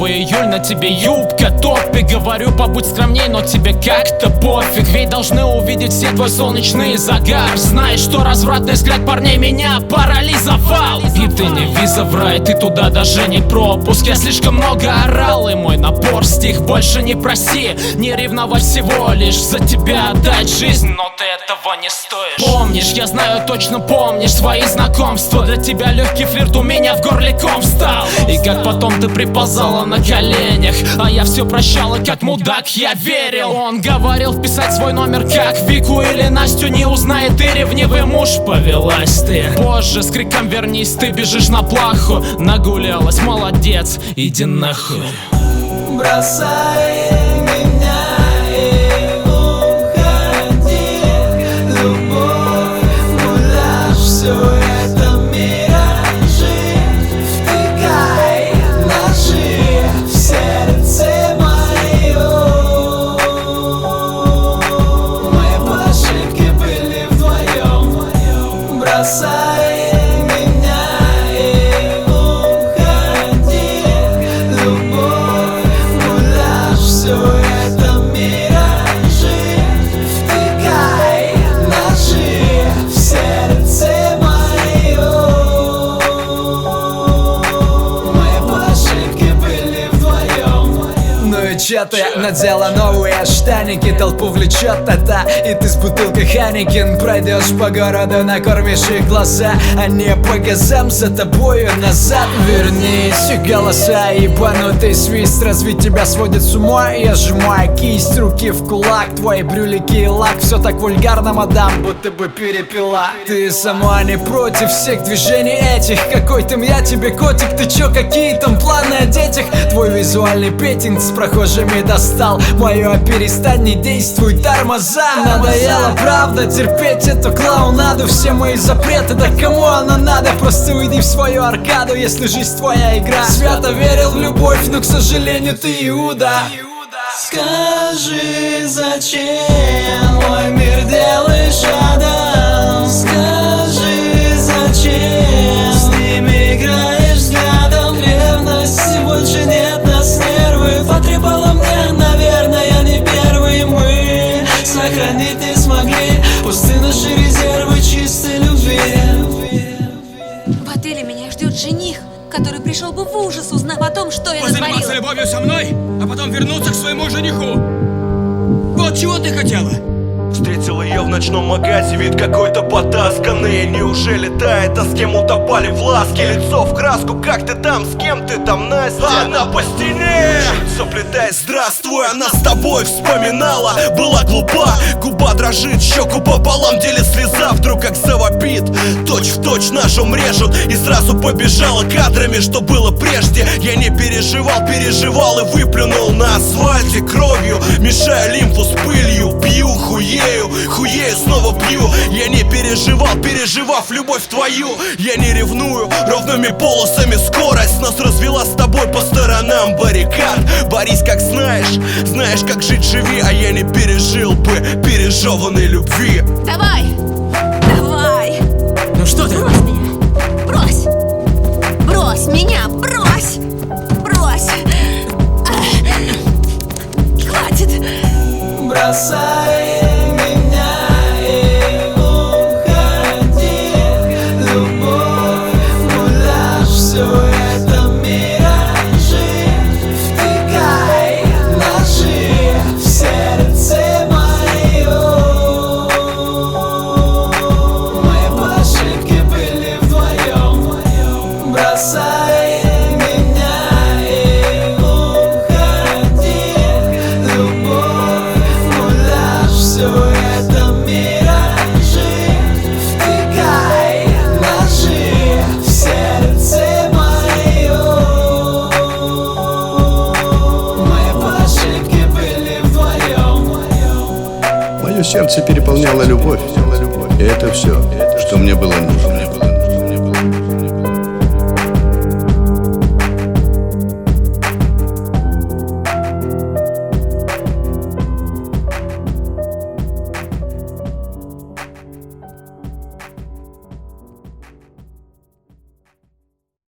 июль, на тебе юбка, топик. Говорю, побудь скромней, но тебе как-то пофиг. Ведь должны увидеть все твой солнечный загар. Знаешь, что развратный взгляд парней меня парализовал. И ты не виза в рай, ты туда даже не пропуск. Я слишком много орал, и мой напор стих. Больше не проси, не ревновать, всего лишь за тебя отдать жизнь, но ты этого не стоишь. Помнишь, я знаю, точно помнишь свои знакомства. Для тебя легкий флирт у меня в горле ком встал. И как потом ты приползала на коленях, а я все прощал, и как мудак я верил. Он говорил вписать свой номер как Вику или Настю не узнает, и ревнивый муж. Повелась ты позже с криком вернись, ты бежишь на плаху. Нагулялась, молодец, иди нахуй. Бросай меня и уходи, любовь, гуляш, все это миражи. Втыкай ножи в сердце мое. Мы по ошибке были вдвоем. Бросай меня и уходи, любовь, все это миражи. Втыкай ножи в сердце мое. Мы по ошибке были вдвоем. Ну и чё ты надела новые штаники, толпу влечет это, и ты с бутылкой Ханикин пройдешь по городу, накормишь их глаза, а не по газам за тобою назад. Вернись, голоса, ебанутый свист, разве тебя сводит с ума? Я сжимаю кисть, руки в кулак, твои брюлики и лак, все так вульгарно, мадам, будто бы перепила. Ты сама не против всех движений этих, какой там я тебе котик, ты чё, какие там планы о детях? Твой визуальный петинг с прохожими достал, мое перестань, не действуй, тормоза. Надоело, правда, терпеть эту клоунаду, все мои запреты, да кому она надо? Просто уйди в свою аркаду, если жизнь твоя игра. Свято верил в любовь, но, к сожалению, ты Иуда. Скажи, зачем мой мир делаешь адом? Скажи, зачем с ними играешь взглядом? Ревности больше нет, нас нервы потрепало мне, наверное, я не первый. Мы сохранить не смогли пусты наши резервы чистой любви. В отеле меня ждет жених, который пришел бы в ужас, узнав о том, что я натворила. Позаниматься любовью со мной, а потом вернуться к своему жениху. Вот чего ты хотела? Встретил ее в ночном магазе, вид какой-то потасканный. Неужели тает, а с кем утопали в ласке? Лицо в краску, как ты там, с кем ты там, Настя? Она по стене, заплетаясь, здравствуй, она с тобой вспоминала. Была глупа, губа дрожит, щеку пополам делит слеза. Вдруг как завопит, точь в точь ножом режут. И сразу побежала кадрами, что было прежде. Я не переживал, переживал и выплюнул на асфальте кровью, мешая лимфу с пылью. Пью, хуею, снова пью. Я не переживал, переживав любовь твою. Я не ревную, ровными полосами скорость нас развела с тобой по сторонам баррикад. Борись как знаешь, знаешь как жить, живи. А я не пережил бы пережеванной любви. Давай! Давай! Ну что ты? Брось меня! Брось! Брось меня! Брось! Брось! Хватит! Бросай меня и уходи, любовь, гуляш, все это миражи. Втыкай ножи в сердце мое. Мы по ошибке были вдвоем. Бросай меня и уходи, любовь, все это миражи. Втыкай ножи в сердце мое. Мы по ошибке были вдвоем. Мое сердце переполняло любовь, и это все, что мне было нужно.